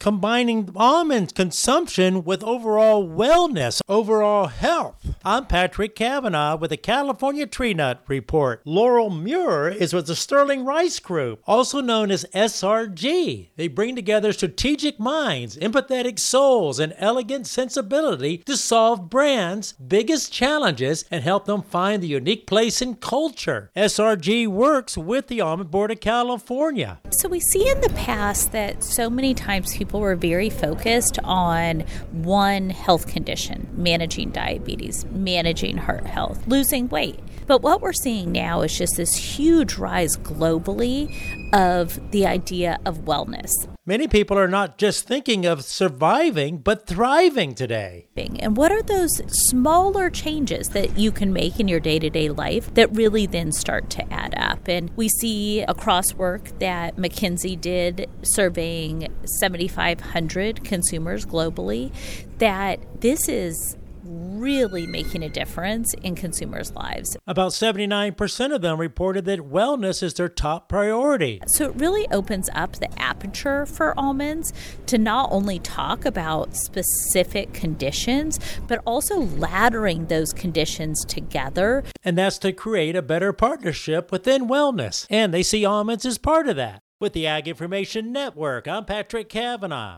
combining almond consumption with overall wellness, overall health. I'm Patrick Cavanaugh with the California Tree Nut Report. Laurel Muir is with the Sterling Rice Group, also known as SRG. They bring together strategic minds, empathetic souls, and elegant sensibility to solve brands' biggest challenges and help them find the unique place in culture. SRG works with the Almond Board of California. So we see in the past that so many times people were very focused on one health condition, managing diabetes, managing heart health, losing weight. But what we're seeing now is just this huge rise globally of the idea of wellness. Many people are not just thinking of surviving, but thriving today. And what are those smaller changes that you can make in your day-to-day life that really then start to add up? And we see across work that McKinsey did, surveying 7,500 consumers globally, that this is really making a difference in consumers' lives. About 79% of them reported that wellness is their top priority. So it really opens up the aperture for almonds to not only talk about specific conditions, but also laddering those conditions together. And that's to create a better partnership within wellness. And they see almonds as part of that. With the Ag Information Network, I'm Patrick Cavanaugh.